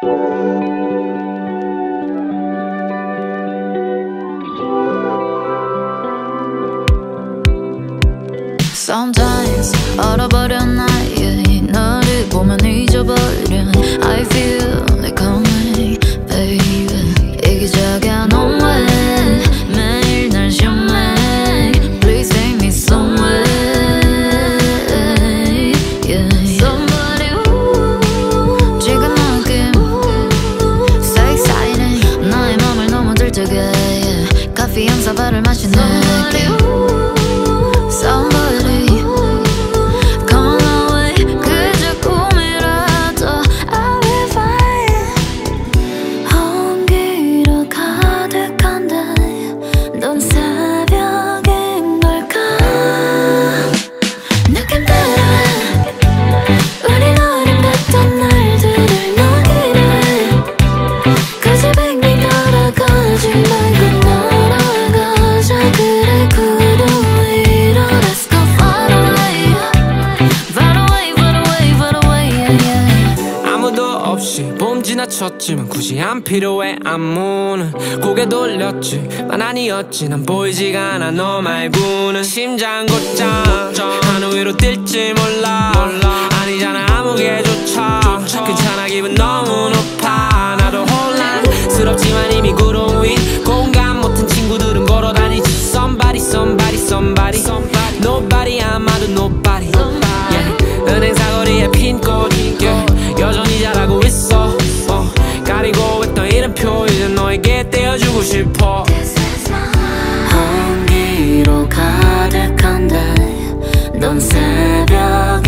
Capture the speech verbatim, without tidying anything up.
Sometimes 얼어버린 나의 너를 보면 잊어버린 I feel like coming baby 이기적인 no way 매일 날 시험해 Please take me somewhere yeah. Somebody ooh, 지금 느낌 So exciting 나의 맘을 너무 들뜨게 yeah. 커피 한 사발을 마신 느낌 Somebody 봄 지나쳤지만 굳이 안 필요해 안무는 고개 돌렸지만 아니었지 난 보이지가 않아 너 말고는 심장 곧장 하늘 위로 뛸지 몰라 아니잖아 아무개조차 괜찮아 기분 너무 높아 나도 혼란스럽지만 이미 구름 위 공감 못한 친구들은 걸어다니지 Somebody somebody somebody Nobody 아마도 nobody yeah. 은행 사거리에 핀 꽃 여전히 잘하고 있어 어, 가리고 있던 이름표 이제 너에게 떼어주고 싶어 온기로 가득한데 넌 새벽